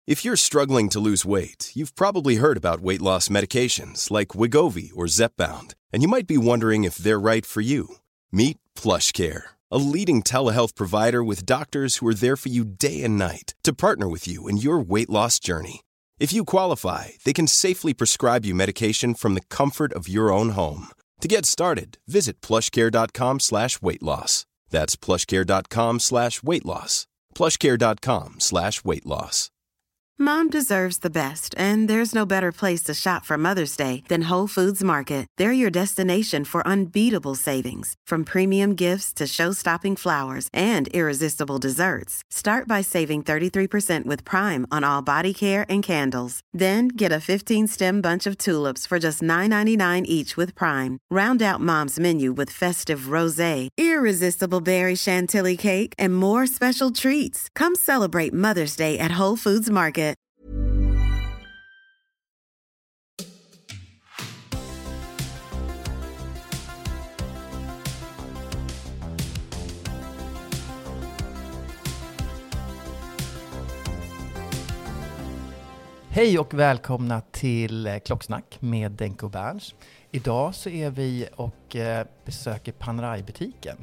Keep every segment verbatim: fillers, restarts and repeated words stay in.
If you're struggling to lose weight, you've probably heard about weight loss medications like Wegovy or Zepbound, and you might be wondering if they're right for you. Meet PlushCare, a leading telehealth provider with doctors who are there for you day and night to partner with you in your weight loss journey. If you qualify, they can safely prescribe you medication from the comfort of your own home. To get started, visit plushcare.com slash weight loss. That's plushcare.com slash weight loss. plushcare.com slash weight loss. Mom deserves the best, and there's no better place to shop for Mother's Day than Whole Foods Market. They're your destination for unbeatable savings, from premium gifts to show-stopping flowers and irresistible desserts. Start by saving thirty-three percent with Prime on all body care and candles. Then get a fifteen-stem bunch of tulips for just nine ninety-nine each with Prime. Round out Mom's menu with festive rosé, irresistible berry chantilly cake, and more special treats. Come celebrate Mother's Day at Whole Foods Market. Hej och välkomna till Klocksnack med Denke och Berns. Idag så är vi och eh, besöker Panerai-butiken.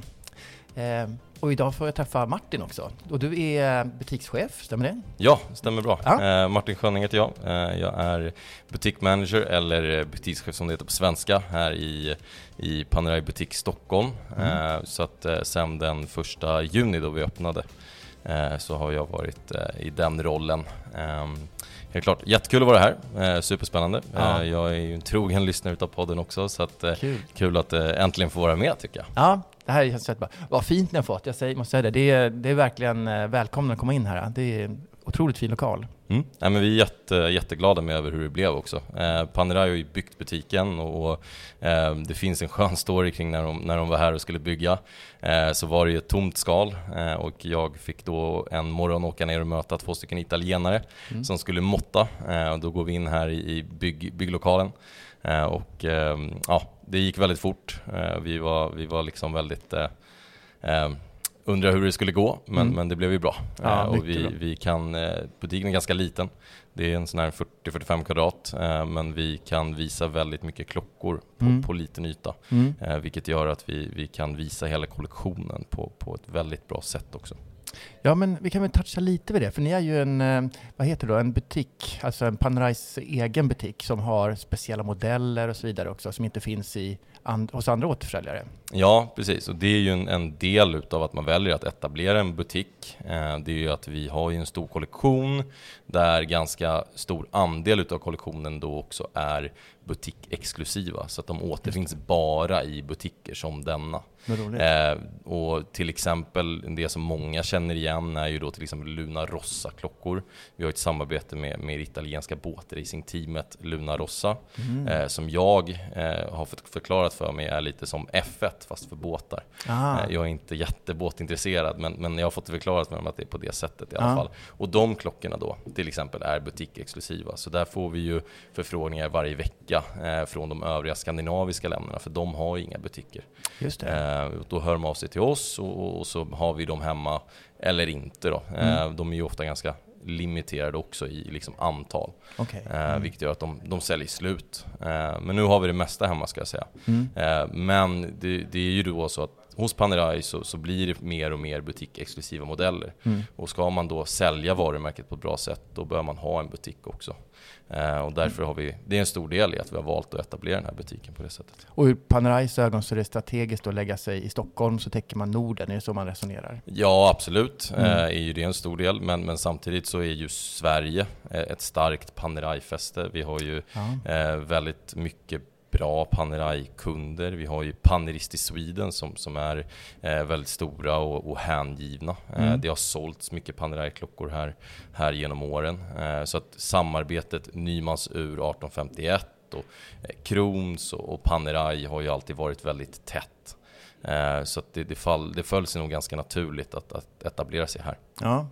Eh, och idag får jag träffa Martin också. Och du är butikschef, stämmer det? Ja, stämmer bra. Ja. Eh, Martin Schönning heter jag. Eh, jag är butikmanager eller butikschef som det heter på svenska här i, i Panerai butik Stockholm. Mm. Eh, så att eh, sen den första juni då vi öppnade eh, så har jag varit eh, i den rollen. Eh, Helt klart, jättekul att vara här, eh, superspännande. Ja. Eh, jag är ju en trogen lyssnare utav podden också, så att, eh, kul. kul att eh, äntligen få vara med tycker jag. Ja, det här känns jättebra. Vad fint ni har fått, jag säger, måste säga det. Det är, det är verkligen eh, välkomna att komma in här. Det är en otroligt fin lokal. Mm. Ja, men vi är jätte, jätteglada med över hur det blev också. Eh, Panerai har ju byggt butiken och, och eh, det finns en skön story kring när de, när de var här och skulle bygga. Eh, så var det ju ett tomt skal eh, och jag fick då en morgon åka ner och möta två stycken italienare mm. som skulle måtta. Eh, och då går vi in här i, i bygg, bygglokalen eh, och eh, ja, det gick väldigt fort. Eh, vi, var, vi var liksom väldigt... Eh, eh, undrar hur det skulle gå, men, mm. men det blev ju bra. Ja, eh, och vi, bra. vi kan, eh, butiken är ganska liten. Det är en sån här fyrtio till fyrtiofem kvadrat, eh, men vi kan visa väldigt mycket klockor på, mm. på liten yta. Mm. Eh, vilket gör att vi, vi kan visa hela kollektionen på, på ett väldigt bra sätt också. Ja, men vi kan väl toucha lite vid det, för ni är ju en, vad heter det då, en butik, alltså en Panerais egen butik som har speciella modeller och så vidare också, som inte finns i and- hos andra återförsäljare. Ja, precis. Och det är ju en, en del utav att man väljer att etablera en butik. Eh, det är ju att vi har ju en stor kollektion där ganska stor andel utav kollektionen då också är butikexklusiva, så att de återfinns bara i butiker som denna. Eh, och till exempel det som många känner igen är ju då till exempel Luna Rossa-klockor. Vi har ett samarbete med, med italienska båtracing-teamet Luna Rossa mm. eh, som jag eh, har fått förklarat för mig är lite som F ett fast för båtar. Eh, jag är inte jättebåtintresserad, men, men jag har fått förklarat för mig att det är på det sättet i alla ah. fall. Och de klockorna då till exempel är butikexklusiva, så där får vi ju förfrågningar varje vecka eh, från de övriga skandinaviska länderna, för de har inga butiker. Just det. Eh, då hör de av sig till oss och, och så har vi dem hemma eller inte då. Mm. Eh, de är ju ofta ganska limiterade också i liksom antal. Okay. Mm. Mm. Vilket gör att de, de säljer slut. Eh, men nu har vi det mesta hemma, ska jag säga. Mm. Eh, men det, det är ju då så att hos Panerai så, så blir det mer och mer butikexklusiva modeller. Mm. Och ska man då sälja varumärket på ett bra sätt, då bör man ha en butik också. Eh, och därför har vi, det är en stor del i att vi har valt att etablera den här butiken på det sättet. Och ur Panerais ögon så är det strategiskt att lägga sig i Stockholm, så täcker man Norden, är det så man resonerar? Ja, absolut. Mm. Eh, är ju det en stor del, men, men samtidigt så är ju Sverige ett starkt Panerai-fäste. Vi har ju ja. eh, väldigt mycket bra Panerai-kunder. Vi har ju Panerist i Sweden som, som är eh, väldigt stora och, och hängivna. Mm. Eh, det har sålts mycket Panerai-klockor här, här genom åren. Eh, så att samarbetet Nymans ur arton femtioett och eh, Kroons och, och Panerai har ju alltid varit väldigt tätt. Eh, så att det, det, fall, det föll sig nog ganska naturligt att, att etablera sig här. Ja.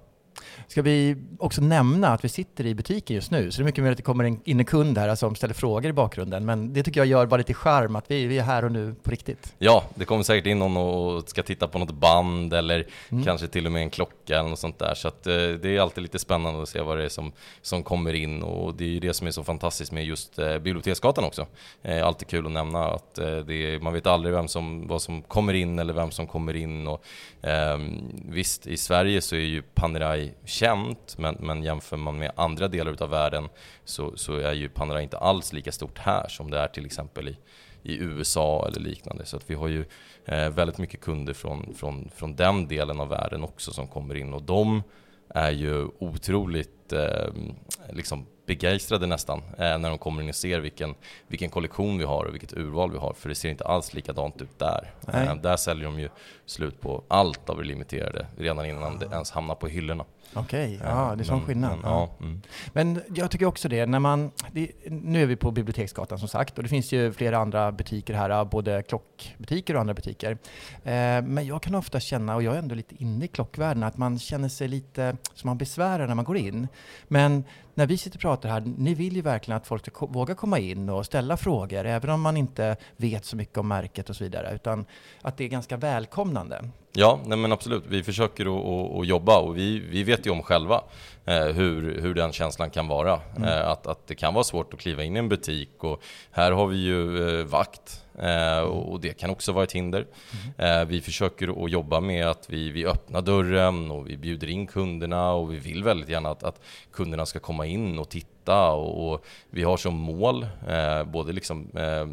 Ska vi också nämna att vi sitter i butiken just nu, så det är mycket mer att det kommer in en kund här som ställer frågor i bakgrunden, men det tycker jag gör bara lite charm att vi, vi är här och nu på riktigt. Ja, det kommer säkert in någon och ska titta på något band eller mm. kanske till och med en klocka eller något sånt där, så att, eh, det är alltid lite spännande att se vad det är som, som kommer in, och det är ju det som är så fantastiskt med just eh, Biblioteksgatan också. Eh, alltid kul att nämna att eh, det är, man vet aldrig vem som, vad som kommer in eller vem som kommer in, och eh, visst, i Sverige så är ju Panerai känt, men, men jämför man med andra delar av världen så, så är ju Panerai inte alls lika stort här som det är till exempel i, i U S A eller liknande. Så att vi har ju eh, väldigt mycket kunder från, från, från den delen av världen också som kommer in, och de är ju otroligt eh, liksom begeistrade nästan eh, när de kommer in och ser vilken, vilken kollektion vi har och vilket urval vi har, för det ser inte alls likadant ut där. Eh, där säljer de ju slut på allt av det limiterade redan innan det ens hamnar på hyllorna. Okej, okay, ja, det är sån men, skillnad. Men, ja. Mm. Men jag tycker också det, när man, det, nu är vi på Biblioteksgatan som sagt, och det finns ju flera andra butiker här, både klockbutiker och andra butiker. Eh, men jag kan ofta känna, och jag är ändå lite inne i klockvärlden, att man känner sig lite som man besvärar när man går in. Men när vi sitter och pratar här, ni vill ju verkligen att folk ska våga komma in och ställa frågor, även om man inte vet så mycket om märket och så vidare, utan att det är ganska välkomnande. Ja, nej men absolut. Vi försöker att, att, att jobba, och vi, vi vet ju om själva eh, hur, hur den känslan kan vara. Mm. Eh, att, att det kan vara svårt att kliva in i en butik, och här har vi ju eh, vakt eh, och, och det kan också vara ett hinder. Mm. Eh, vi försöker att jobba med att vi, vi öppnar dörren och vi bjuder in kunderna, och vi vill väldigt gärna att, att kunderna ska komma in och titta, och, och vi har som mål eh, både liksom eh,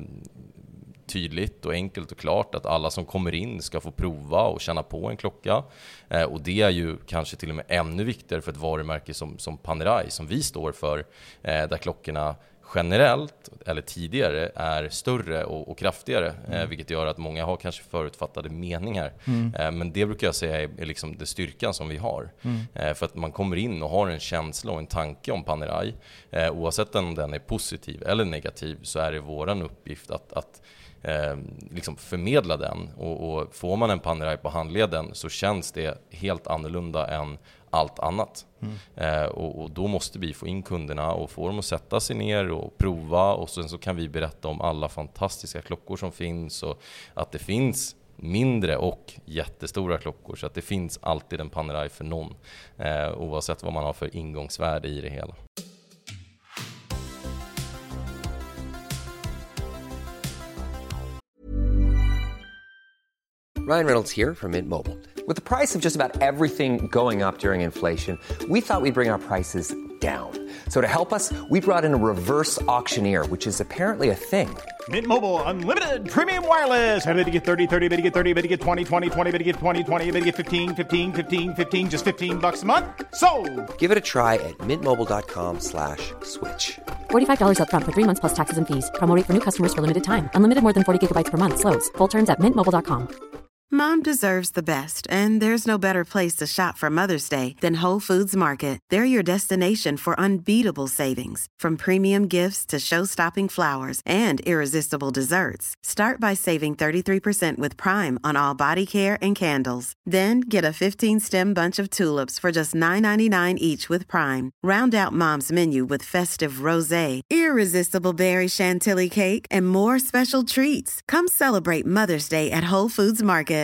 tydligt och enkelt och klart att alla som kommer in ska få prova och känna på en klocka. Eh, och det är ju kanske till och med ännu viktigare för ett varumärke som, som Panerai, som vi står för, eh, där klockorna generellt, eller tidigare, är större och, och kraftigare, mm. eh, vilket gör att många har kanske förutfattade meningar. Mm. Eh, men det brukar jag säga är, är liksom det styrkan som vi har. Mm. Eh, för att man kommer in och har en känsla och en tanke om Panerai, eh, oavsett om den är positiv eller negativ, så är det våran uppgift att, att Eh, liksom förmedla den, och, och får man en Panerai på handleden så känns det helt annorlunda än allt annat. Mm. eh, och, och då måste vi få in kunderna och få dem att sätta sig ner och prova, och sen så kan vi berätta om alla fantastiska klockor som finns, och att det finns mindre och jättestora klockor, så att det finns alltid en Panerai för någon, eh, oavsett vad man har för ingångsvärde i det hela. Ryan Reynolds here from Mint Mobile. With the price of just about everything going up during inflation, we thought we'd bring our prices down. So to help us, we brought in a reverse auctioneer, which is apparently a thing. Mint Mobile Unlimited Premium Wireless. How to get thirty, thirty, how to get thirty, how to get twenty, twenty, twenty, how to get twenty, twenty, how to get fifteen, fifteen, fifteen, fifteen, just fifteen bucks a month? Sold! Give it a try at mintmobile.com slash switch. forty-five dollars up front for three months plus taxes and fees. Promo rate for new customers for limited time. Unlimited more than forty gigabytes per month. Slows full terms at mint mobile dot com. Mom deserves the best, and there's no better place to shop for Mother's Day than Whole Foods Market. They're your destination for unbeatable savings, from premium gifts to show-stopping flowers and irresistible desserts. Start by saving thirty-three percent with Prime on all body care and candles. Then get a fifteen-stem bunch of tulips for just nine ninety-nine each with Prime. Round out Mom's menu with festive rosé, irresistible berry chantilly cake, and more special treats. Come celebrate Mother's Day at Whole Foods Market.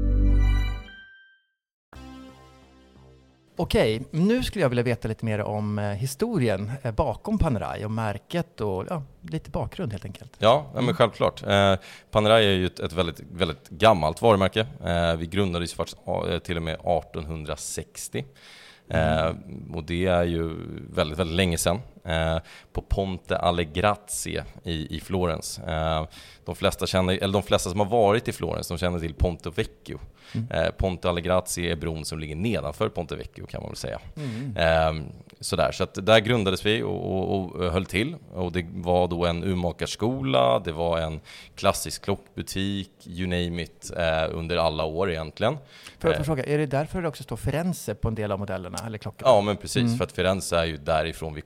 Okej, nu skulle jag vilja veta lite mer om eh, historien eh, bakom Panerai och märket, och ja, lite bakgrund helt enkelt. Ja, men självklart. Eh, Panerai är ju ett, ett väldigt, väldigt gammalt varumärke. Eh, vi grundades faktiskt eh, till och med arton sextio. Eh, och det är ju väldigt, väldigt länge sedan. Eh, på Ponte alle Grazie i, i Florens. Eh, de flesta känner, eller de flesta som har varit i Florens, de känner till Ponte Vecchio. Mm. Eh, Ponte alle Grazie är bron som ligger nedanför Ponte Vecchio, kan man väl säga. Mm. Eh, sådär, så att där grundades vi och, och, och höll till. Och det var då en urmakarskola, det var en klassisk klockbutik, you name it, eh, under alla år egentligen. För att fråga, är det därför det också står Firenze på en del av modellerna eller klockorna? Ja, men precis, mm. för att Firenze är ju därifrån vi kommer.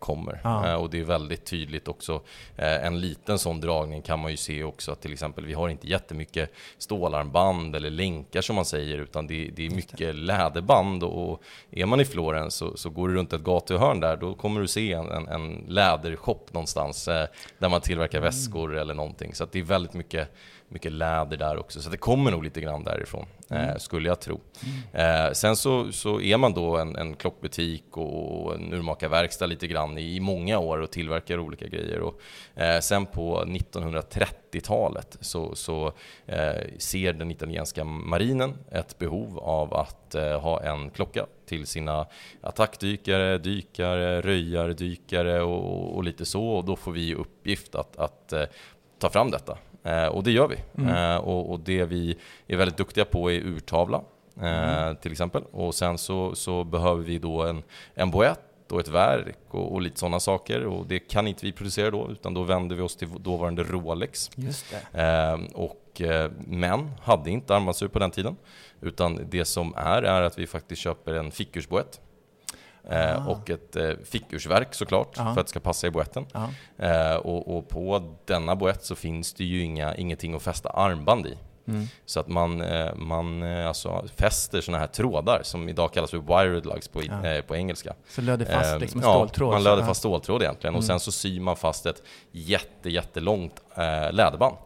Ja. Eh, och det är väldigt tydligt också. Eh, en liten sån dragning kan man ju se också att till exempel vi har inte jättemycket stålarmband eller länkar som man säger, utan det, det är mycket det. läderband. Och är man i Florens så, så går du runt ett gatuhörn där, då kommer du se en, en, en lädershop någonstans eh, där man tillverkar mm. väskor eller någonting. Så att det är väldigt mycket mycket läder där också, så det kommer nog lite grann därifrån, mm. eh, skulle jag tro. Mm. Eh, sen så, så är man då en, en klockbutik och en urmakarverkstad lite grann i, i många år och tillverkar olika grejer. Och, eh, sen på nittonhundratrettiotalet så, så eh, ser den italienska marinen ett behov av att eh, ha en klocka till sina attackdykare, dykare, röjardykare och, och lite så. Och då får vi uppgift att, att eh, ta fram detta. Eh, och det gör vi. Mm. Eh, och, och det vi är väldigt duktiga på är urtavla, eh, mm. till exempel. Och sen så, så behöver vi då en, en boett och ett verk och, och lite sådana saker. Och det kan inte vi producera då, utan då vänder vi oss till dåvarande Rolex. Just det. Eh, och eh, män hade inte armbandsur på den tiden. Utan det som är är att vi faktiskt köper en fickursboett. Eh, och ett eh, fickursverk såklart. Aha. För att det ska passa i boetten. Eh, och, och på denna boett så finns det ju inga, ingenting att fästa armband i. Mm. Så att man, eh, man eh, alltså fäster såna här trådar som idag kallas för wired lugs på, ja. eh, på engelska. Så löder fast liksom en ståltråd? Ja, man löder fast ståltråd egentligen. Mm. Och sen så syr man fast ett jätte, jättelångt eh, läderband.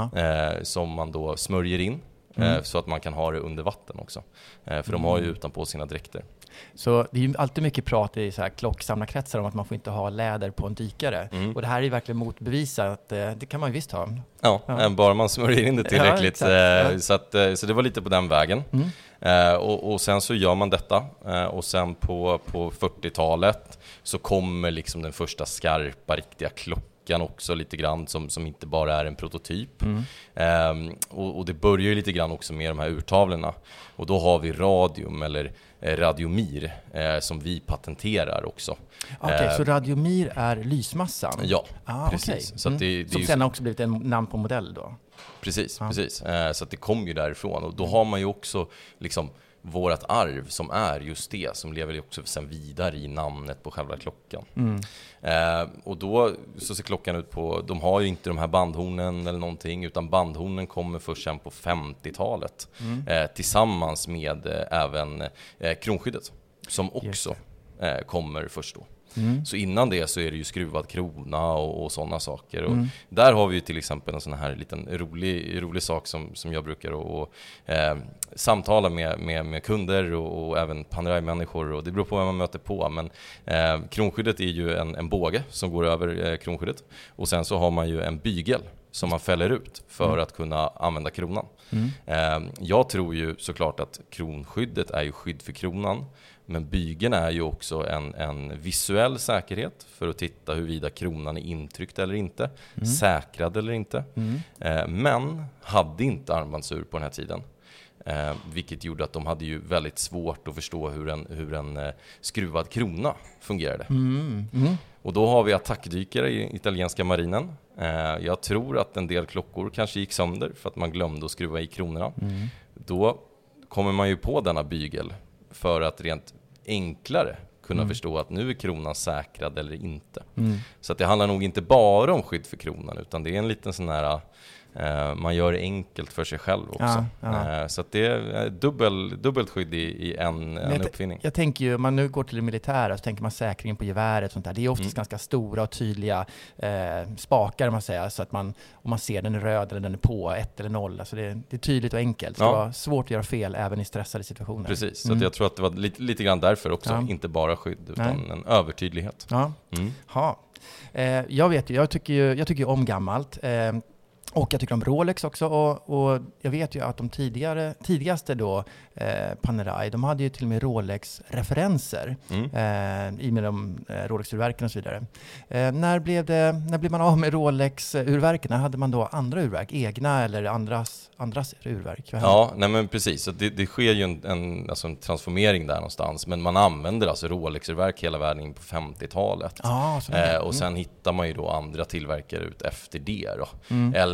Eh, som man då smörjer in. Mm. Eh, så att man kan ha det under vatten också. Eh, för mm. de har ju utanpå sina dräkter. Så det är ju alltid mycket prat i så här klocksamlarkretsar om att man får inte ha läder på en dykare. Mm. Och det här är ju verkligen motbevisat att eh, det kan man ju visst ha. Ja, ja. bara man smörjer in det tillräckligt. Ja, eh, så, att, eh, så det var lite på den vägen. Mm. Eh, och, och sen så gör man detta. Eh, och sen på, på fyrtiotalet så kommer liksom den första skarpa, riktiga klockan också lite grann som, som inte bara är en prototyp. Mm. Eh, och, och det börjar ju lite grann också med de här urtavlorna. Och då har vi radium eller Radiomir eh, som vi patenterar också. Okej, okay, eh, så Radiomir är lysmassan? Ja, ah, precis. Okay. Så att det, mm. det som sen har också blivit en namn på modell då? Precis, ah. precis. Eh, så att det kommer ju därifrån. Och då har man ju också liksom vårat arv som är just det, som lever också sen vidare i namnet på själva klockan. Mm. Eh, och då så ser klockan ut på, de har ju inte de här bandhornen eller någonting, utan bandhornen kommer först sen på femtiotalet mm. eh, tillsammans med eh, även eh, kronskyddet som också eh, kommer först då. Mm. Så innan det så är det ju skruvad krona och, och sådana saker. Och mm. där har vi ju till exempel en sån här liten rolig, rolig sak som, som jag brukar och, och, eh, samtala med, med, med kunder och, och även Panerai-människor. Och det beror på vad man möter på. Men eh, kronskyddet är ju en, en båge som går över eh, kronskyddet. Och sen så har man ju en bygel som man fäller ut för mm. att kunna använda kronan. Mm. Eh, jag tror ju såklart att kronskyddet är ju skydd för kronan. Men bygeln är ju också en, en visuell säkerhet för att titta huruvida kronan är intryckt eller inte, mm. säkrad eller inte. Mm. Eh, men hade inte armbandsur på den här tiden. Eh, vilket gjorde att de hade ju väldigt svårt att förstå hur en, hur en eh, skruvad krona fungerade. Mm. Mm. Och då har vi attackdykare i italienska marinen. Eh, jag tror att en del klockor kanske gick sönder för att man glömde att skruva i kronorna. Mm. Då kommer man ju på denna bygel för att rent enklare kunna mm. förstå att nu är kronan säkrad eller inte. Mm. Så att det handlar nog inte bara om skydd för kronan, utan det är en liten sån här eh, man gör det enkelt för sig själv också. Ja, ja. Eh, så att det är dubbel, dubbelt skydd i, i en, en jag uppfinning. Jag tänker ju, om man nu går till det militära så tänker man säkringen på geväret och sånt där. Det är oftast mm. ganska stora och tydliga eh, spakar man säger, så att man, om man ser den är röd eller den är på, ett eller noll. Alltså det, det är tydligt och enkelt. Ja. Det var svårt att göra fel även i stressade situationer. Precis, så mm. att jag tror att det var lite, lite grann därför också. Ja. Inte bara skydd utan Nej. en övertydlighet. Ja. Mm. Ha. Eh, jag vet ju, jag tycker ju, jag tycker ju om gammalt. Eh, Och jag tycker om Rolex också, och, och jag vet ju att de tidigare, tidigaste då, eh, Panerai, de hade ju till och med Rolex-referenser mm. eh, i med de eh, Rolex-urverken och så vidare. Eh, när, blev det, när blev man av med Rolex-urverken? Hade man då andra urverk, egna eller andras, andras urverk? Ja, nej men precis. Så det, det sker ju en, en, alltså en transformering där någonstans, men man använder alltså Rolex-urverk hela världen på femtiotalet. Ah, eh, och sen mm. hittar man ju då andra tillverkare ut efter det då. Mm. Eller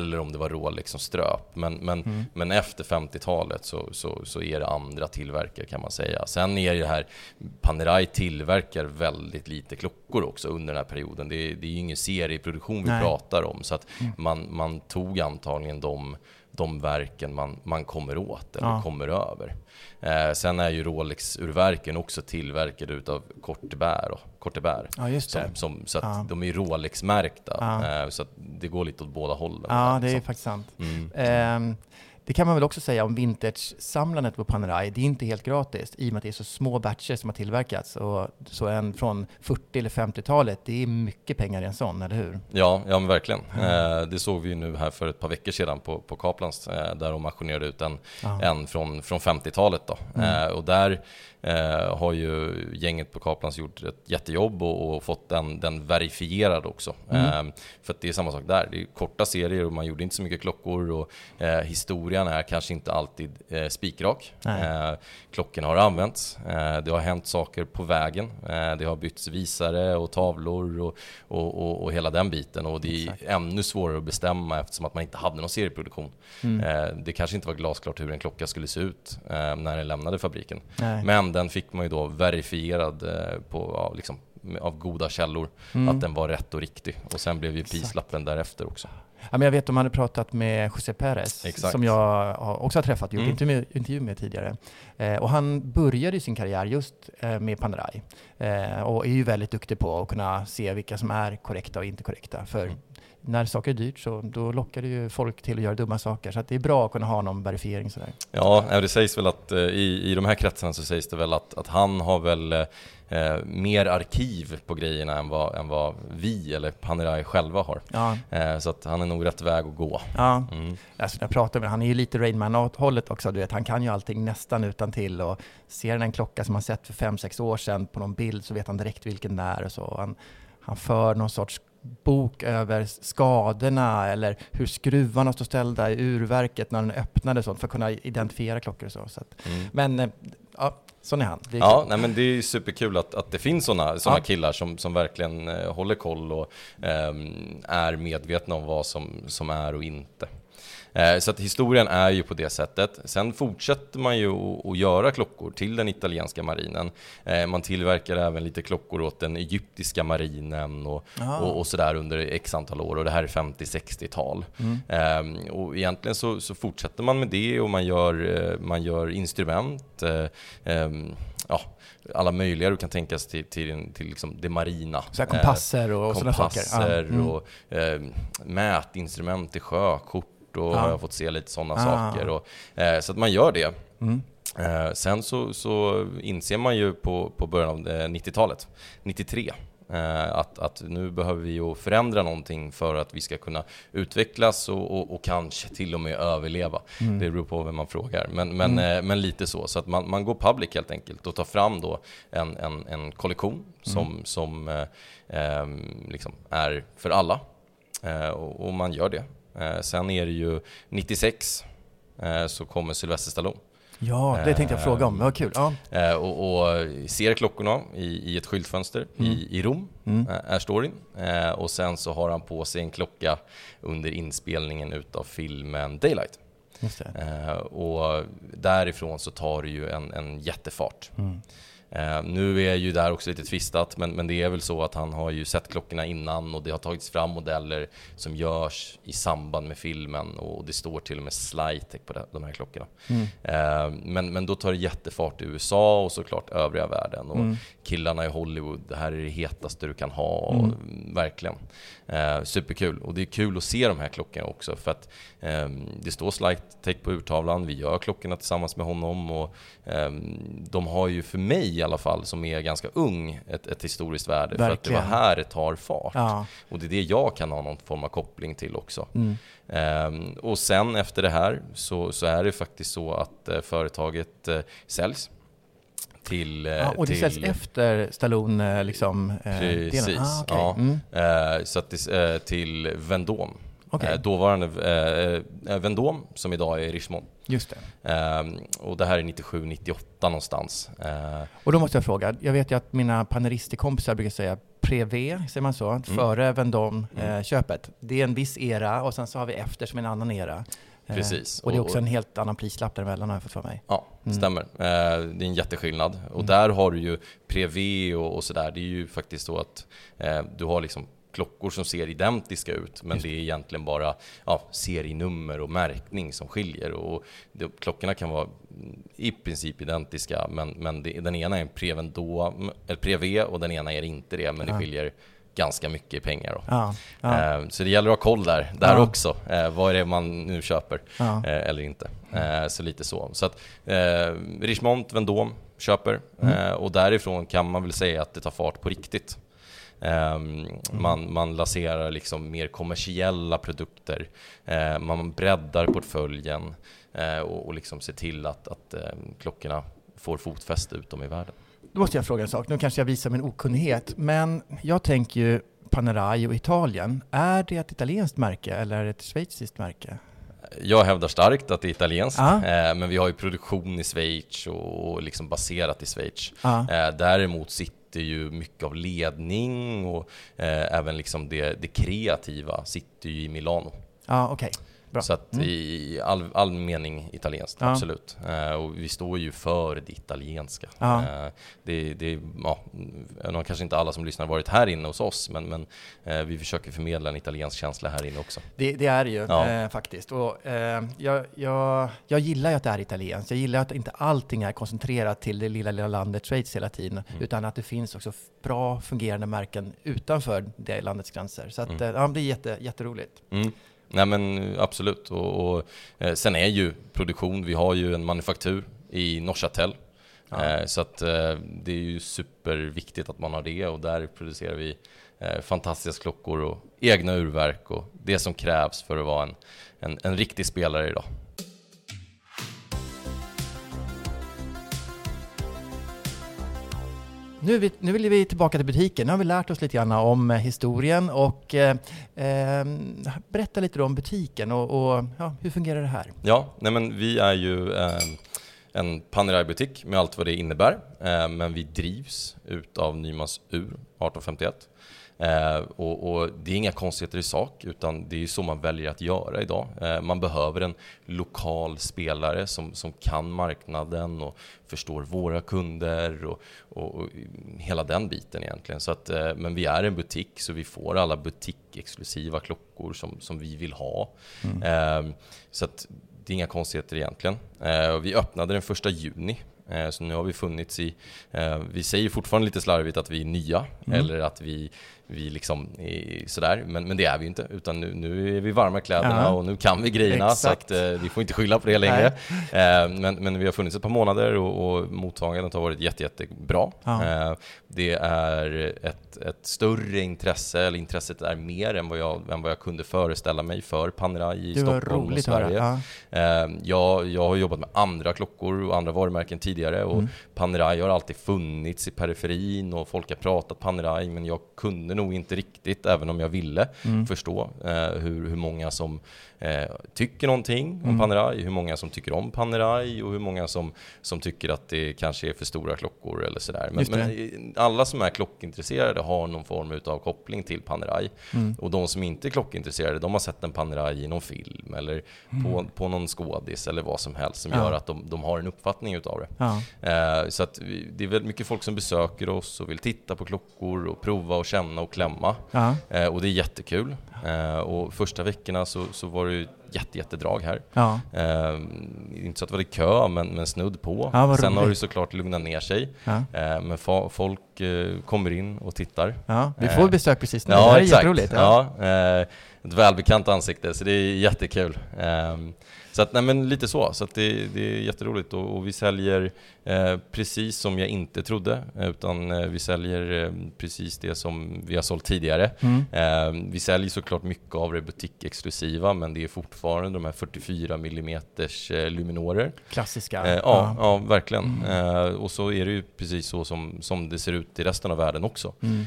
eller om det var Rolex som ströp. Men, men, mm. men efter femtiotalet så, så, så är det andra tillverkare, kan man säga. Sen är det här, Panerai tillverkar väldigt lite klockor också under den här perioden. Det, det är ju ingen serieproduktion vi Nej. pratar om, så att mm. man, man tog antagligen de, de verken man, man kommer åt eller ja. kommer över. Eh, sen är ju Rolex-urverken också tillverkade utav Cortebert och Cortebert. Ja, just det. Som, som, så att ja. de är Rolex-märkta. Ja. Eh, så att det går lite åt båda hållen. Ja, det är så. faktiskt sant. Mm. Eh, det kan man väl också säga om vintage-samlandet på Panerai. Det är inte helt gratis i och med att det är så små batcher som har tillverkats. Och så en från fyrtio- eller femtiotalet, det är mycket pengar i en sån, eller hur? Ja, ja men verkligen. Mm. Eh, det såg vi ju nu här för ett par veckor sedan på, på Kaplans, eh, där de maskinerade ut en, en från, från femtiotalet. Då. Mm. Eh, och där eh, har ju gänget på Kaplans gjort ett jättejobb och, och fått den, den verifierad också. Mm. Eh, för att det är samma sak där. Det är korta serier och man gjorde inte så mycket klockor och eh, historien är kanske inte alltid eh, spikrak. Eh, klockorna har använts. Eh, det har hänt saker på vägen. Eh, det har bytts visare och tavlor och, och, och, och hela den biten. Och det är Exakt. ännu svårare att bestämma eftersom att man inte hade någon serieproduktion. Mm. Eh, det kanske inte var glasklart hur en klocka skulle se ut eh, när den lämnade fabriken. Nej. Men den fick man ju då verifierad eh, på, ja, liksom, av goda källor mm. att den var rätt och riktig. Och sen blev ju prislappen därefter också. Ja, men jag vet att de hade pratat med José Pérez, Exakt. som jag också har träffat och gjort mm. intervju, intervju med tidigare. Eh, och han började sin karriär just eh, med Panerai. Eh, och är ju väldigt duktig på att kunna se vilka som är korrekta och inte korrekta. För mm. när saker är dyrt så då lockar det ju folk till att göra dumma saker. Så att det är bra att kunna ha någon verifiering sådär. Ja, det sägs väl att i, i de här kretsarna så sägs det väl att, att han har väl eh, mer arkiv på grejerna än vad, än vad vi eller Panerai själva har. Ja. Eh, så att han är nog rätt väg att gå. Ja, mm. alltså, jag pratar med han är ju lite Rainman-hållet också. Du vet, han kan ju allting nästan utan till och ser han en klocka som han sett för fem sex år sedan på någon bild så vet han direkt vilken det är och så. Han, han för någon sorts bok över skadorna eller hur skruvarna står ställda i urverket när den öppnade sånt för att kunna identifiera klockor och så. så att, mm. Men ja, sån är han. Det är ja, nej, men det är superkul att, att det finns såna, såna ja. killar som, som verkligen eh, håller koll och eh, är medvetna om vad som, som är och inte. Så att historien är ju på det sättet. Sen fortsätter man ju att göra klockor till den italienska marinen. Man tillverkar även lite klockor åt den egyptiska marinen och, och, och sådär under x antal år. Och det här är femtio-sextiotal. Mm. Och egentligen så, så fortsätter man med det och man gör, man gör instrument. Ja, alla möjliga du kan tänka sig till, till, till liksom det marina. Så här kompasser och, och sådana saker. Kompasser mm. och eh, mätinstrument i sjökort. Och ah. har jag fått se lite sådana ah. saker. Och, eh, så att man gör det. Mm. Eh, sen så, så inser man ju på, på början av eh, nittiotalet, nittiotre, eh, att, att nu behöver vi ju förändra någonting för att vi ska kunna utvecklas och, och, och kanske till och med överleva. Mm. Det beror på vem man frågar. Men, men, mm. eh, men lite så. Så att man, man går public helt enkelt och tar fram då en, en, en kollektion som, mm. som eh, eh, liksom är för alla. Eh, och, och man gör det. Eh, sen är det ju nittiosex eh, så kommer Sylvester Stallone. Ja, det tänkte jag fråga om. Vad kul. Ja. Eh, och, och ser klockorna i, i ett skyltfönster mm. i, i Rom, mm. eh, är storyn. Eh, och sen så har han på sig en klocka under inspelningen utav filmen Daylight. Just det. Eh, och därifrån så tar det ju en, en jättefart. Mm. Uh, nu är ju där också lite tvistat, men, men det är väl så att han har ju sett klockorna innan och det har tagits fram modeller som görs i samband med filmen och det står till och med Slytech på de här klockorna. Mm. Uh, men, men då tar det jättefart i U S A och såklart övriga världen och mm. killarna i Hollywood, det här är det hetaste du kan ha mm. och, verkligen. Uh, superkul, och det är kul att se de här klockorna också för att um, det står Slytech på urtavlan, vi gör klockorna tillsammans med honom och um, de har ju för mig i alla fall som är ganska ung ett, ett historiskt värde. Verkligen. För att det var här det tar fart. Ja. Och det är det jag kan ha någon form av koppling till också. Mm. Um, och sen efter det här så, så är det faktiskt så att uh, företaget uh, säljs till... Uh, ja, och det till, säljs efter Stallone liksom... Uh, precis, ah, okay. ja. Mm. Uh, så att det, uh, till Vendôme. Okay. Eh, dåvarande eh, Vendôme som idag är i Richmond. Just det. Eh, och det här är nittiosju nittioåtta någonstans. Eh. Och då måste jag fråga, jag vet ju att mina panelisterkompisar brukar säga Pré-V, säger man så, mm. före Vendôme-köpet. Mm. Det är en viss era och sen så har vi efter som en annan era. Precis. Och det är också en helt annan prislapp däremellan har jag fått för mig. Ja, det mm. stämmer. Det är en jätteskillnad. Och mm. där har du ju Pré-V och, och sådär. Det är ju faktiskt så att eh, du har liksom klockor som ser identiska ut, men det är egentligen bara ja, serienummer och märkning som skiljer. Och det, klockorna kan vara i princip identiska, men, men det, den ena är en Pré-V och den ena är inte det, men det skiljer ganska mycket i pengar då. Ja, ja. Eh, så det gäller att ha koll där, där ja. också. Eh, vad är det man nu köper ja. eh, eller inte. Eh, så lite så. Så att eh, Richemont, Vendôme köper mm. eh, och därifrån kan man väl säga att det tar fart på riktigt. Um, mm. man, man lanserar liksom mer kommersiella produkter, uh, man breddar portföljen uh, och, och liksom ser till att, att uh, klockorna får fotfäste ut om i världen. Då måste jag fråga en sak, nu kanske jag visar min okunnighet, men jag tänker ju Panerai och Italien, är det ett italienskt märke eller är det ett schweiziskt märke? Jag hävdar starkt att det är italienskt, eh, men vi har ju produktion i Schweiz och, och liksom baserat i Schweiz. Eh, däremot sitter ju mycket av ledning och eh, även liksom det, det kreativa sitter ju i Milano. Ja, okej. Okay. Bra. Så att mm. i all, all mening italienskt, ja. absolut. Eh, och vi står ju för det italienska. Ja. Eh, det, det, ja, nog kanske inte alla som lyssnar har varit här inne hos oss, men, men eh, vi försöker förmedla en italiensk känsla här inne också. Det, det är det ju ja. eh, faktiskt. Och, eh, jag, jag, jag gillar ju att det är italienskt. Jag gillar att inte allting är koncentrerat till det lilla, lilla landet Schweiz hela tiden, mm. utan att det finns också bra fungerande märken utanför det landets gränser. Så att, mm. ja, det är jätte, jätteroligt. Mm. Nej men absolut och, och eh, sen är ju produktion, vi har ju en manufaktur i Neuchâtel ja. eh, så att eh, det är ju superviktigt att man har det och där producerar vi eh, fantastiska klockor och egna urverk och det som krävs för att vara en, en, en riktig spelare idag. Nu, är vi, nu vill vi tillbaka till butiken. Nu har vi lärt oss lite grann om historien och eh, berätta lite om butiken och, och ja, hur fungerar det här? Ja, nej men vi är ju eh, en Panerai-butik med allt vad det innebär, eh, men vi drivs ut av Nymans Ur arton femtioett. Eh, och, och det är inga konstigheter i sak, utan det är ju så man väljer att göra idag. Eh, man behöver en lokal spelare som, som kan marknaden och förstår våra kunder och, och, och hela den biten egentligen. Så att, eh, men vi är en butik så vi får alla butikexklusiva klockor som, som vi vill ha. Mm. Eh, så att det är inga konstigheter egentligen. Eh, vi öppnade den första juni. Så nu har vi funnits i, eh, vi säger fortfarande lite slarvigt att vi är nya mm. eller att vi, vi liksom är sådär, men, men det är vi inte, utan nu, nu är vi varma kläderna ja. och nu kan vi grejerna. Exakt. Så att eh, vi får inte skylla på det längre. Eh, men, men vi har funnits ett par månader och, och mottagandet har varit jätte, jättebra. Ja. Eh, det är ett, ett större intresse, eller intresset är mer än vad jag, än vad jag kunde föreställa mig för Panerai i Stockholm och Sverige. Ja. Eh, jag, jag har jobbat med andra klockor och andra varumärken tidigare och mm. Panerai har alltid funnits i periferin och folk har pratat Panerai, men jag kunde nog inte riktigt, även om jag ville mm. förstå eh, hur, hur många som eh, tycker någonting om mm. Panerai, hur många som tycker om Panerai och hur många som, som tycker att det kanske är för stora klockor eller sådär. Men, men alla som är klockintresserade har någon form av koppling till Panerai mm. och de som inte är klockintresserade, de har sett en Panerai i någon film eller mm. på, på någon skådis eller vad som helst som ja. gör att de, de har en uppfattning utav det. Ja. Eh, så att vi, det är väldigt mycket folk som besöker oss och vill titta på klockor och prova och känna och klämma. Ja. Eh, och det är jättekul. Eh, och första veckorna så, så var det jätte, jättedrag här. Ja. Eh, inte så att det var det kö, men, men snudd på. Ja, sen har det såklart lugnat ner sig. Ja. Eh, men fa- folk eh, kommer in och tittar. Ja, vi får besök precis nu. Ja, det här är exakt. jätteroligt. Ja. Ja, eh, ett välbekant ansikte, så det är jättekul. Eh, Så att, nej, men lite så, så att det, det är jätteroligt och, och vi säljer eh, precis som jag inte trodde, utan eh, vi säljer eh, precis det som vi har sålt tidigare. Mm. Eh, vi säljer såklart mycket av det butikexklusiva, men det är fort, fortfarande de här fyrtiofyra millimeters eh, luminorer. Klassiska. Eh, ja, ja. ja, verkligen. Mm. Eh, och så är det ju precis så som, som det ser ut i resten av världen också. Mm.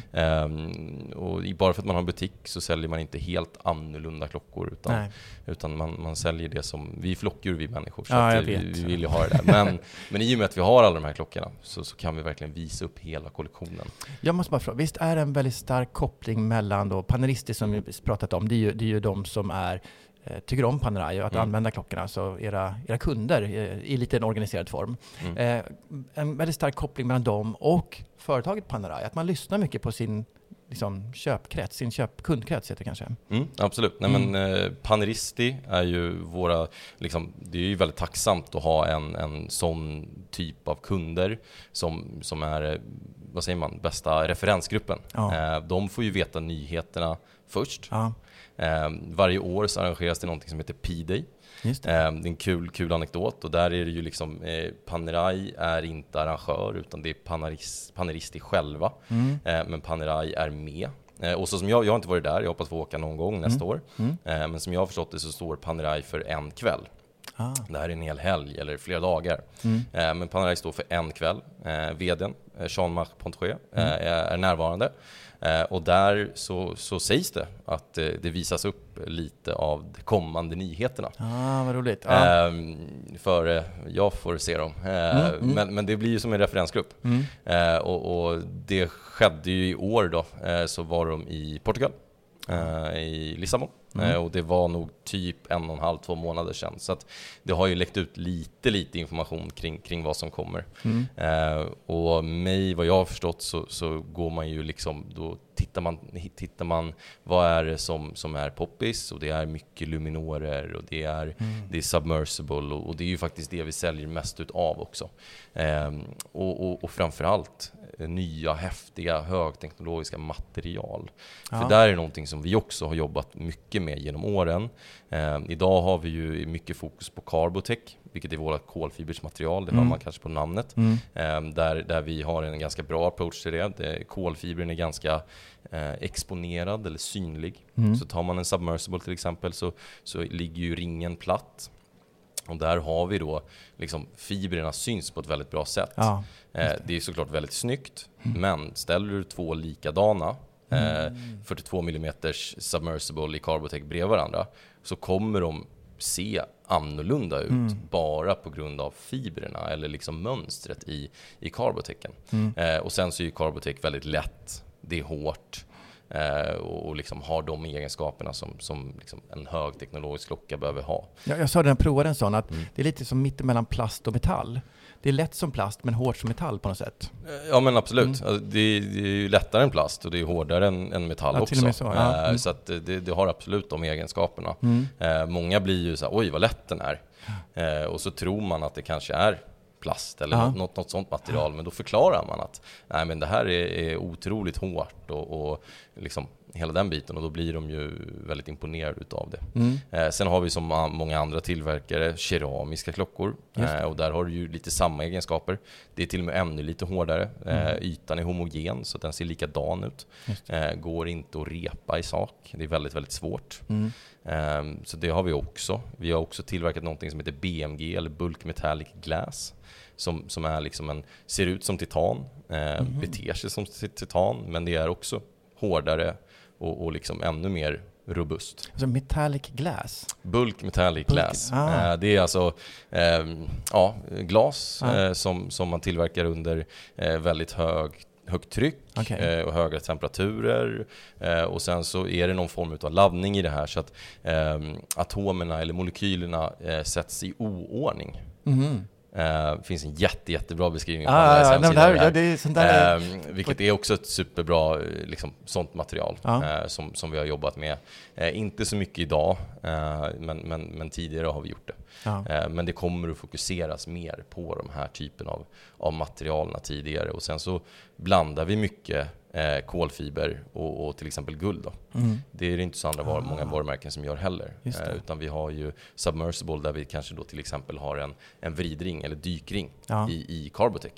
Eh, och bara för att man har en butik så säljer man inte helt annorlunda klockor, utan, utan man, man säljer det som vi flockdjur, vi människor. Så ja, att vi, vi vill ju ha det där. Men, men i och med att vi har alla de här klockorna så, så kan vi verkligen visa upp hela kollektionen. Jag måste bara fråga, visst är det en väldigt stark koppling mellan då Panerai som vi pratat om, det är ju, det är ju de som är tycker om Panerai och att mm. använda klockorna, så era, era kunder i lite en organiserad form. Mm. Eh, en väldigt stark koppling mellan dem och företaget Panerai, att man lyssnar mycket på sin liksom, köpkrets, sin köp, kundkrets heter det kanske. Mm, absolut. Nej, mm. men, eh, Paneristi är ju våra, liksom, det är ju väldigt tacksamt att ha en, en sån typ av kunder som, som är, vad säger man, bästa referensgruppen. Ja. Eh, de får ju veta nyheterna först. Ja. Eh, varje år så arrangeras det något som heter P-Day. Just det. Eh, det är en kul, kul anekdot, och där är det ju liksom eh, Panerai är inte arrangör utan det är Paneris, Paneristi själva. Mm. Eh, men Panerai är med. Eh, och så som jag, jag har inte varit där, jag hoppas få åka någon gång mm. nästa år. Mm. Eh, men som jag har förstått det så står Panerai för en kväll. Ah. Det här är en hel helg eller flera dagar. Mm. Eh, men Panerai står för en kväll. Eh, vdn, eh, Jean-Marc Pontré, mm. eh, är närvarande. Eh, och där så, så sägs det att eh, det visas upp lite av de kommande nyheterna. Ah, vad roligt. Ah. Eh, för eh, jag får se dem. Eh, mm, mm. Men, men det blir ju som en referensgrupp. Mm. Eh, och, och det skedde ju i år då. Eh, så var de i Portugal. Uh, i Lissabon. Mm. Uh, och det var nog typ en och en halv, två månader sedan. Så att det har ju läckt ut lite, lite information kring, kring vad som kommer. Mm. Uh, och mig, vad jag har förstått så, så går man ju liksom, då tittar man, tittar man vad är det som, som är poppis, och det är mycket luminorer och det är, mm. det är submersible, och, och det är ju faktiskt det vi säljer mest ut av också. Uh, och, och, och framförallt nya, häftiga, högteknologiska material. Ja. För där är någonting som vi också har jobbat mycket med genom åren. Eh, idag har vi ju mycket fokus på Carbotech, vilket är vårt kolfibersmaterial, det mm. hör man kanske på namnet. Mm. Eh, där, där vi har en ganska bra approach till det. det kolfibern är ganska eh, exponerad eller synlig. Mm. Så tar man en submersible till exempel så, så ligger ju ringen platt. Och där har vi då liksom fibrerna syns på ett väldigt bra sätt. Ja, det. Eh, det är såklart väldigt snyggt, mm. men ställer du två likadana mm. eh, fyrtiotvå millimeters submersible i Carbotech bredvid varandra, så kommer de se annorlunda ut mm. bara på grund av fibrerna eller liksom mönstret i, i Carbotechen. Mm. Eh, och sen så är ju Carbotech väldigt lätt, det är hårt. Uh, och liksom har de egenskaperna som, som liksom en högteknologisk klocka behöver ha. Ja, jag sa den provade en sån att mm. det är lite som mittemellan plast och metall. Det är lätt som plast men hårt som metall på något sätt. Ja, men absolut. Mm. Alltså, det, det är ju lättare än plast och det är hårdare än, än metall ja, också. Så, ja. uh, mm. så att det, det har absolut de egenskaperna. Mm. Uh, många blir ju så här, oj vad lätt den är. Uh, och så tror man att det kanske är plast eller något, något, något sånt material, men då förklarar man att nej, men det här är, är otroligt hårt och, och liksom hela den biten, och då blir de ju väldigt imponerade utav det. Mm. Eh, sen har vi som många andra tillverkare keramiska klockor eh, och där har du ju lite samma egenskaper. Det är till och med ännu lite hårdare. Eh, mm. Ytan är homogen så den ser likadan ut. Eh, går inte att repa i sak. Det är väldigt, väldigt svårt. Mm. Eh, så det har vi också. Vi har också tillverkat någonting som heter B M G eller Bulk Metallic Glass. Som, som är liksom en, ser ut som titan, eh, mm. beter sig som titan, men det är också hårdare och, och liksom ännu mer robust. Alltså metallic glass? Bulk metallic Bulk. glass. Ah. Eh, det är alltså eh, ja, glas ah. eh, som, som man tillverkar under eh, väldigt hög högt tryck okay. eh, och höga temperaturer eh, och sen så är det någon form av laddning i det här så att eh, atomerna eller molekylerna eh, sätts i oordning. Mm. Det uh, finns en jätte, jättebra beskrivning på ah, ja, nej, där, ja, det är sånt där uh, vilket är också ett superbra liksom, sånt material ah. uh, som, som vi har jobbat med. Uh, inte så mycket idag, uh, men, men, men tidigare har vi gjort det. Ah. Uh, men det kommer att fokuseras mer på de här typen av, av materialerna tidigare. Och sen så blandar vi mycket eh, kolfiber och, och till exempel guld. Då. Mm. Det är inte så andra var, ah. många varumärken som gör heller. Eh, utan vi har ju submersible där vi kanske då till exempel har en, en vridring eller dykring ah. i, i Carbotech.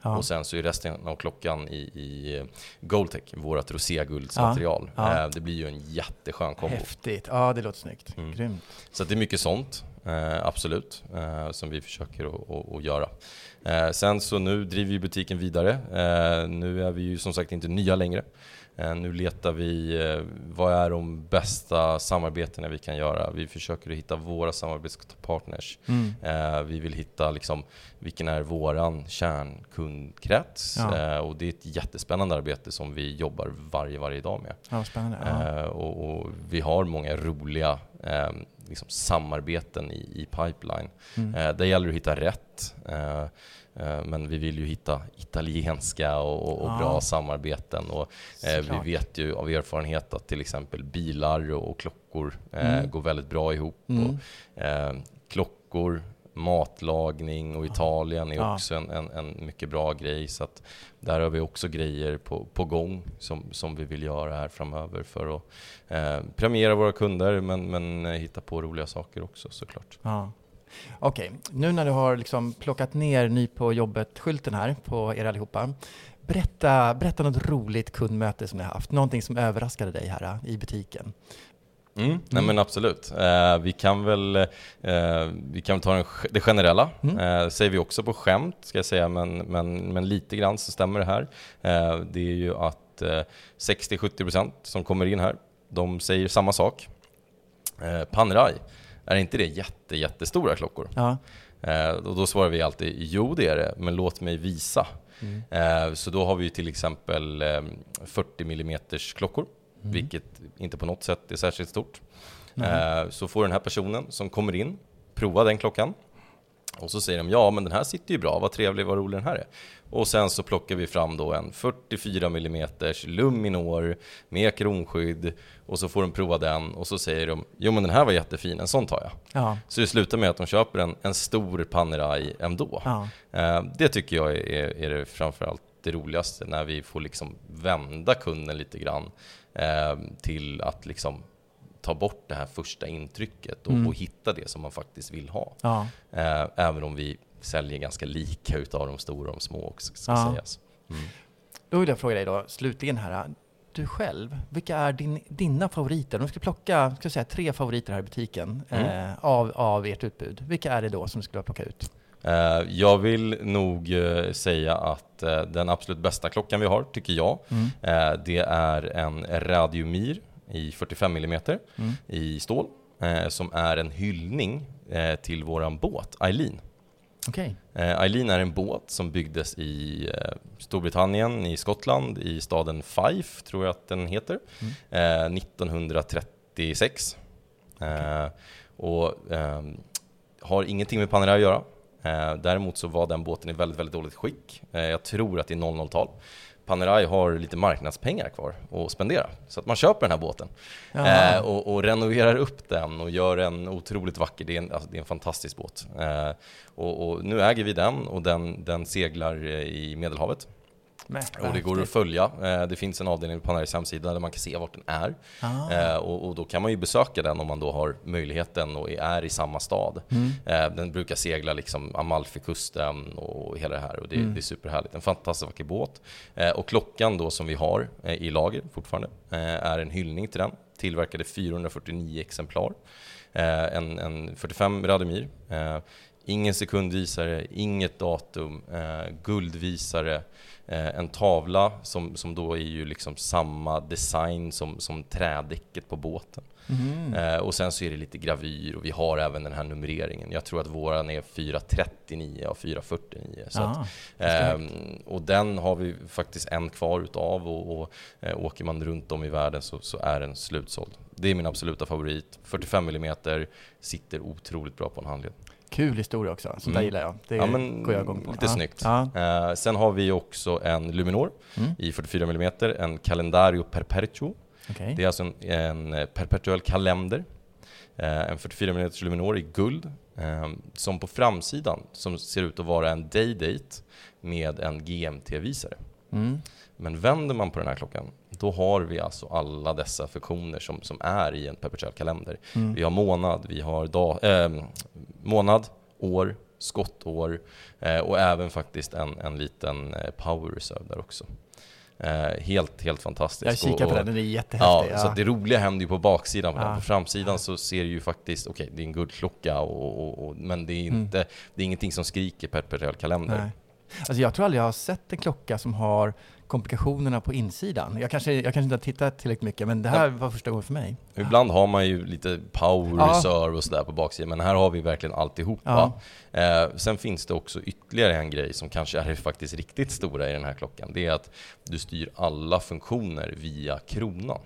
Ja. Och sen så är resten av klockan i, i Goldtech, vårat roséguldsmaterial. Ja. Ja. Det blir ju en jätteskön kombo. Häftigt. Ja, det låter snyggt. Mm. Grymt. Så det är mycket sånt, eh, absolut, eh, som vi försöker att, att, att göra. Eh, sen så nu driver vi butiken vidare. Eh, nu är vi ju som sagt inte nya längre. Eh, nu letar vi, eh, vad är de bästa samarbetena vi kan göra? Vi försöker att hitta våra samarbetspartners. Mm. Eh, vi vill hitta liksom, vilken är våran kärnkundkrets. Ja. Eh, och det är ett jättespännande arbete som vi jobbar varje, varje dag med. Ja, spännande. Ja. Eh, och, och vi har många roliga eh, liksom samarbeten i, i pipeline. Mm. Eh, det gäller att hitta rätt. Eh, Men vi vill ju hitta italienska och, och, och ja. bra samarbeten. Och, eh, vi vet ju av erfarenhet att till exempel bilar och, och klockor eh, mm. går väldigt bra ihop. Mm. Och, eh, klockor, matlagning och Italien är ja. också en, en, en mycket bra grej. Så att där har vi också grejer på, på gång som, som vi vill göra här framöver för att eh, premiera våra kunder men, men hitta på roliga saker också såklart. Ja. Okej, nu när du har liksom plockat ner ny på jobbet-skylten här på er allihopa. Berätta, berätta något roligt kundmöte som ni har haft. Någonting som överraskade dig här i butiken. Mm, mm. Nej men absolut. Eh, vi kan väl eh, vi kan ta den, det generella. Mm. Eh, säger vi också på skämt ska jag säga, men, men, men lite grann så stämmer det här. Eh, det är ju att eh, sextio till sjuttio procent som kommer in här, de säger samma sak. Eh, Panerai. Är inte det jätte, jättestora klockor? Ja. Eh, och då svarar vi alltid, jo det är det, men låt mig visa. Mm. Eh, så då har vi till exempel eh, fyrtio millimeters klockor, mm. vilket inte på något sätt är särskilt stort. Mm. Eh, så får den här personen som kommer in prova den klockan. Och så säger de, ja men den här sitter ju bra, vad trevlig, vad rolig den här är. Och sen så plockar vi fram då en fyrtiofyra millimeters Luminor med kronskydd. Och så får de prova den och så säger de, jo men den här var jättefin, en sån tar jag. Ja. Så det slutar med att de köper en, en stor Panerai ändå. Ja. Eh, det tycker jag är, är det framförallt det roligaste, när vi får liksom vända kunden lite grann eh, till att liksom ta bort det här första intrycket och, mm. och hitta det som man faktiskt vill ha. Ja. Eh, även om vi säljer ganska lika utav de stora och de små också, ska ja. sägas. Mm. Då vill jag fråga dig då, slutligen här. Du själv, vilka är din, dina favoriter? Om du ska plocka ska jag säga, tre favoriter här i butiken mm. eh, av, av ert utbud. Vilka är det då som du skulle plocka ut? Eh, jag vill nog eh, säga att eh, den absolut bästa klockan vi har, tycker jag, mm. eh, det är en Radiomir i fyrtiofem millimeter mm. i stål eh, som är en hyllning eh, till våran båt Eileen. Okay. Eh, Eileen är en båt som byggdes i eh, Storbritannien, i Skottland, i staden Fife tror jag att den heter, mm. eh, nittonhundratrettiosex. Eh, och eh, har ingenting med Panerai att göra. Eh, däremot så var den båten i väldigt, väldigt dåligt skick. Eh, jag tror att det är noll noll-tal. Panerai har lite marknadspengar kvar att spendera. Så att man köper den här båten eh, och, och renoverar upp den och gör en otroligt vacker. Det är en, alltså, det är en fantastisk båt. Eh, och, och nu äger vi den och den, den seglar i Medelhavet. Nej, och det går att följa. Eh, det finns en avdelning på Panerais hemsida där man kan se vart den är. Eh, och, och då kan man ju besöka den om man då har möjligheten och är i samma stad. Mm. Eh, den brukar segla liksom Amalfikusten och hela det här. Och det, mm. det är superhärligt. En fantastisk vacker båt. Eh, och klockan då som vi har eh, i lager fortfarande eh, är en hyllning till den. Tillverkade fyrahundrafyrtionio exemplar. Eh, en, en fyrtiofem Radiomir. Eh, ingen sekundvisare, inget datum, eh, guldvisare. Eh, en tavla som, som då är ju liksom samma design som, som trädäcket på båten. Mm. Eh, och sen så är det lite gravyr och vi har även den här numreringen. Jag tror att våran är fyra trettionio och fyra fyrtionio. Så att, eh, och den har vi faktiskt en kvar utav och, och eh, åker man runt om i världen så, så är den slutsåld. Det är min absoluta favorit. fyrtiofem millimeter sitter otroligt bra på en handled. Kul historia också, så mm. där gillar jag. Det ja, men går jag igång på. Lite ja. snyggt. Ja. Eh, sen har vi också en Luminor mm. i fyrtiofyra millimeter, en Calendario Perpetuo. Okay. Det är alltså en, en perpetuell kalender. Eh, en fyrtiofyra millimeter Luminor i guld eh, som på framsidan som ser ut att vara en day-date med en G M T-visare. Mm. Men vänder man på den här klockan, då har vi alltså alla dessa funktioner som, som är i en perpetuell kalender. Mm. Vi har månad, vi har dag, eh, månad, år, skottår eh, och även faktiskt en, en liten eh, power reserve där också. Eh, helt, helt fantastiskt. Jag kikar på och, den, den är jättehäftig. Ja, Ja. Så att det roliga händer ju på baksidan. Ja. På framsidan så ser det ju faktiskt, okej, okay, det är en guldklocka, och, och, och, men det är, inte, mm. det är ingenting som skriker perpetuell kalender. Nej. Alltså jag tror aldrig jag har sett en klocka som har komplikationerna på insidan. Jag kanske, jag kanske inte har tittat tillräckligt mycket, men det här var första gången för mig. Ibland har man ju lite power ja. reserve och sådär på baksidan, men här har vi verkligen alltihopa. Ja. Eh, sen finns det också ytterligare en grej som kanske är faktiskt riktigt stora i den här klockan. Det är att du styr alla funktioner via kronan.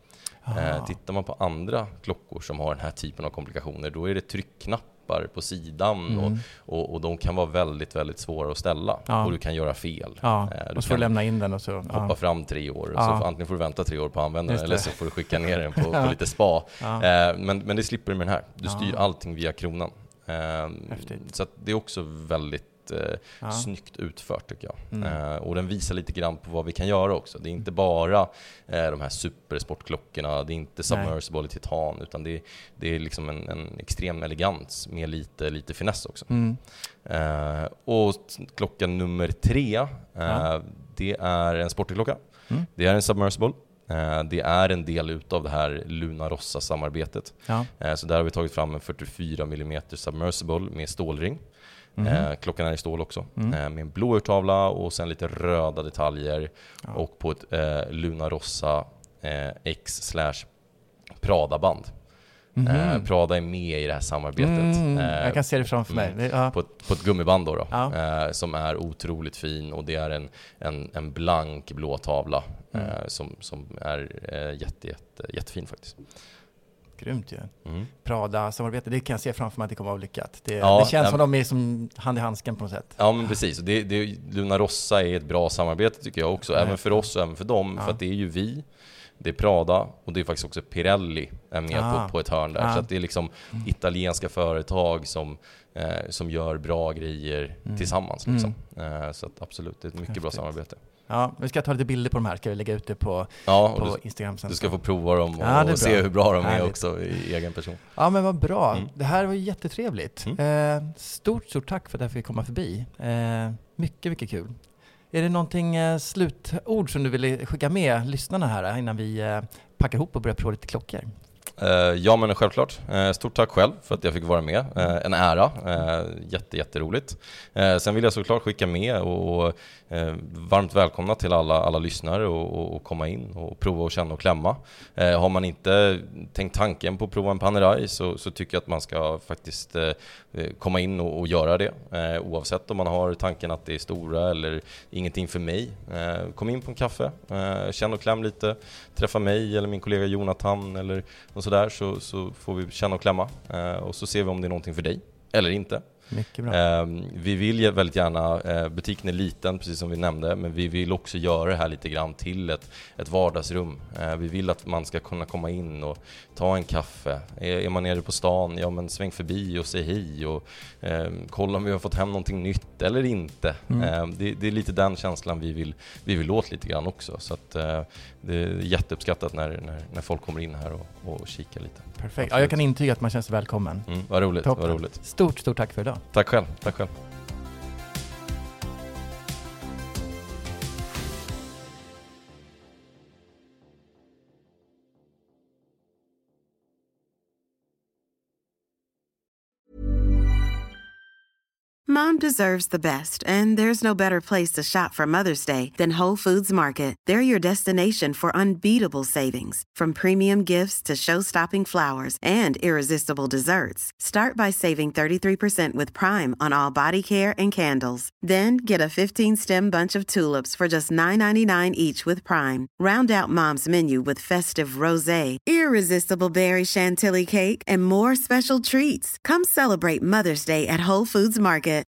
Eh, tittar man på andra klockor som har den här typen av komplikationer, då är det tryckknapp på sidan mm. och, och, och de kan vara väldigt, väldigt svåra att ställa. Ja. Och du kan göra fel. Ja. Du och så får du lämna in den och så hoppa ja. fram tre år. Ja. Så antingen får du vänta tre år på användaren eller så får du skicka ner den på, ja. på lite spa. Ja. Men, men det slipper du med den här. Du styr ja. allting via kronan. Häftigt. Så att det är också väldigt Ja. snyggt utfört tycker jag. Mm. Eh, och den visar lite grann på vad vi kan göra också. Det är inte bara eh, de här supersportklockorna, det är inte submersible i titan, utan det är, det är liksom en, en extrem elegans med lite, lite finess också. Mm. Eh, och klockan nummer tre, eh, ja. det är en sportklocka. Mm. Det är en submersible. Eh, det är en del utav det här Luna Rossa-samarbetet. Ja. Eh, så där har vi tagit fram en fyrtiofyra millimeter submersible med stålring. Mm. Eh, klockan är i stål också, mm. eh, med en blå urtavla och sen lite röda detaljer ja. och på ett eh, Luna Rossa eh, X slash Prada-band. Mm. Eh, Prada är med i det här samarbetet. Mm. Eh, Jag kan se det framför mig. Mm, ja. på, ett, på ett gummiband då, då ja. eh, som är otroligt fin, och det är en, en, en blank blå tavla mm. eh, som, som är eh, jätte, jätte, jättefin faktiskt. Grymt ju. Mm. Prada-samarbete, det kan jag se framför mig att det kommer att vara lyckat. Det, ja, det känns äm... som de är som hand i handsken på något sätt. Ja, men precis. Det, det, Luna Rossa är ett bra samarbete tycker jag också. Nej. Även för oss och även för dem. Ja. För att det är ju vi, det är Prada och det är faktiskt också Pirelli är med ah. på, på ett hörn där. Ah. Så att det är liksom mm. italienska företag som, eh, som gör bra grejer mm. tillsammans. Liksom. Mm. Eh, så att absolut, det är ett mycket Häftigt. bra samarbete. Ja, vi ska ta lite bilder på de här. Ska vi lägga ut det på, ja, på du, Instagram sen. Du ska få prova dem och, ja, och se hur bra de är Härligt. också i egen person. Ja, men vad bra. Mm. Det här var jättetrevligt. Mm. Eh, stort, stort tack för att jag fick komma förbi. Eh, mycket, mycket kul. Är det någonting eh, slutord som du vill skicka med lyssnarna här innan vi eh, packar ihop och börjar prova lite klockor? Uh, ja, men självklart. Uh, stort tack själv för att jag fick vara med. Uh, en ära. Uh, jätte, jätteroligt. Uh, sen vill jag såklart skicka med och uh, varmt välkomna till alla, alla lyssnare och, och, och komma in och prova och känna och klämma. Uh, har man inte tänkt tanken på att prova en Panerai så, så tycker jag att man ska faktiskt uh, komma in och, och göra det. Uh, oavsett om man har tanken att det är stora eller ingenting för mig. Uh, kom in på en kaffe, uh, känn och kläm lite. Träffa mig eller min kollega Jonathan eller och så där, så, så får vi känna och klämma eh, och så ser vi om det är någonting för dig eller inte. Mycket bra. Eh, vi vill väldigt gärna, eh, butiken är liten precis som vi nämnde, men vi vill också göra det här lite grann till ett, ett vardagsrum. Eh, vi vill att man ska kunna komma in och ta en kaffe. Är, är man nere på stan, ja men sväng förbi och säg hej och eh, kolla om vi har fått hem någonting nytt eller inte. Mm. Eh, det, det är lite den känslan vi vill, vi vill åt lite grann också. Så att, eh, det är jätteuppskattat när, när, när folk kommer in här och, och kikar lite. Perfekt. Ja, jag kan intyga att man känns välkommen. Mm, vad roligt, vad roligt. Stort, stort tack för idag. Tack själv, tack själv. Mom deserves the best, and there's no better place to shop for Mother's Day than Whole Foods Market. They're your destination for unbeatable savings, from premium gifts to show-stopping flowers and irresistible desserts. Start by saving thirty-three percent with Prime on all body care and candles. Then get a fifteen-stem bunch of tulips for just nine ninety-nine each with Prime. Round out Mom's menu with festive rosé, irresistible berry chantilly cake, and more special treats. Come celebrate Mother's Day at Whole Foods Market.